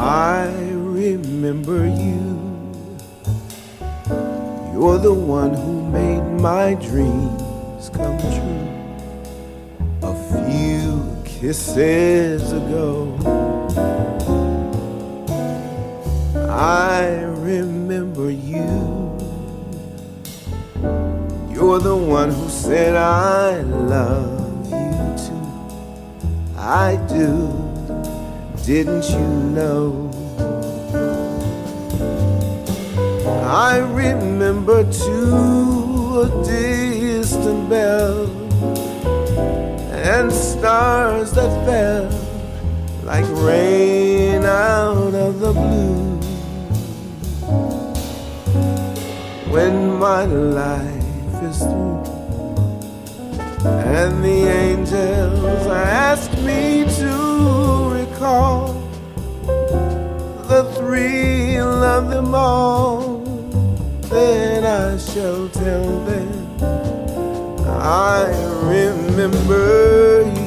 I remember you. You're the one who made my dreams come true. A few kisses ago, I remember you. You're the one who said I love you too. I do, didn't you know? I remember too a distant bell and stars that fell like rain out of the blue. When my life is through and the angels ask me to recall the thrill of them all, then I shall tell them I remember you.